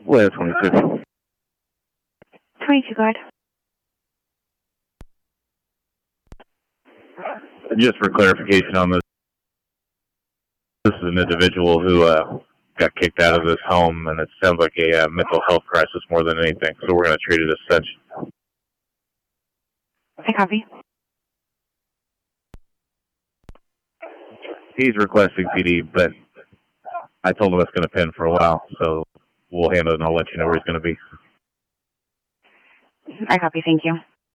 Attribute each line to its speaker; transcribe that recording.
Speaker 1: Well, 22.
Speaker 2: 22, go ahead.
Speaker 1: Just for clarification on this, this is an individual who got kicked out of this home, and it sounds like a mental health crisis more than anything, so we're going to treat it as such.
Speaker 2: I copy.
Speaker 1: He's requesting PD, but I told him it's going to pin for a while, so we'll handle it and I'll let you know where he's going to be.
Speaker 2: I copy, thank you.